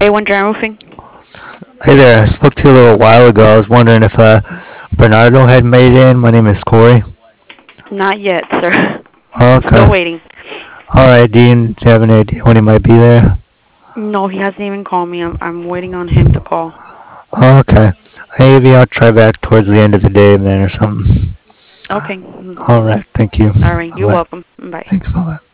A1 Dry Roofing? Hey there, I spoke to you a little while ago. I was wondering if Bernardo had made it in. My name is Corey. Not yet, sir. Okay. Still waiting. Alright, do you have any idea when he might be there? No, he hasn't even called me. I'm waiting on him to call. Okay. Maybe I'll try back towards the end of the day then or something. Okay. Alright, thank you. All right. You're Bye-bye. welcome. Bye. Thanks, bye-bye.